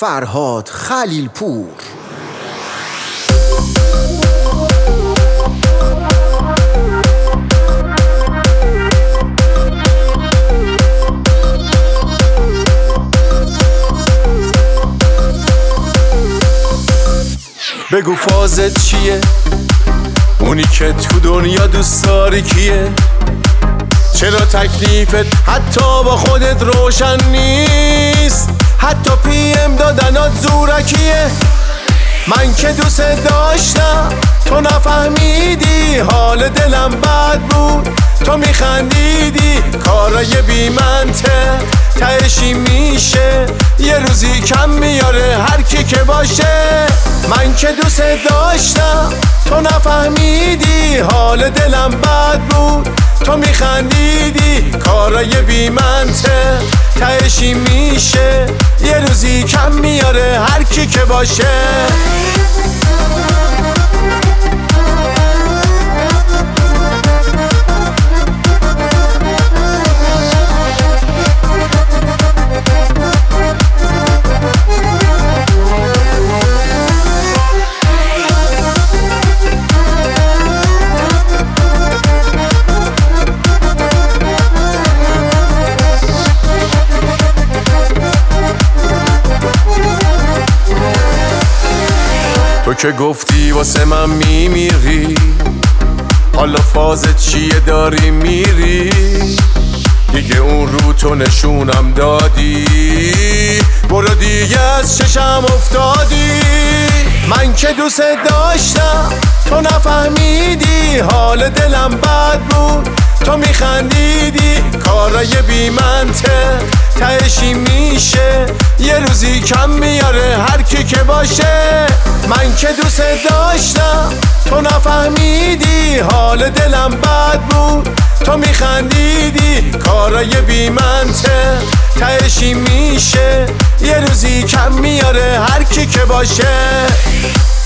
فرهاد خلیلپور. بگو فازت چیه؟ اونی که تو دنیا دوست داری کیه؟ چرا تکلیفت حتی با خودت روشن نیست؟ حتی PM دادنات زورکیه. من که دوست داشتم تو نفهمیدی، حال دلم بد بود تو میخندیدی. کارای بی منطق تهشی میشه، یه روزی کم میاره هر کی که باشه. من که دوست داشتم تو نفهمیدی، حال دلم بد بود تو میخندیدی. کارای بی منطق تهشی میشه، یه روزی کم میاره هر کی که باشه. تو که گفتی واسه من میمیری، حالا فازت چیه داری میری؟ دیگه اون رو تو نشونم دادی، برو دیگه از چشم افتادی. من که دوست داشتم تو نفهمیدی، حال دلم بد بود تو میخندیدی. کارای بی منطق تهشی میشه، یه روزی کم میاره هر کی که باشه. من که دوست داشتم تو نفهمیدی، حال دلم بد بود تو میخندیدی. کارای بی منطق تهشی میشه، یه روزی کم میاره هر کی که باشه.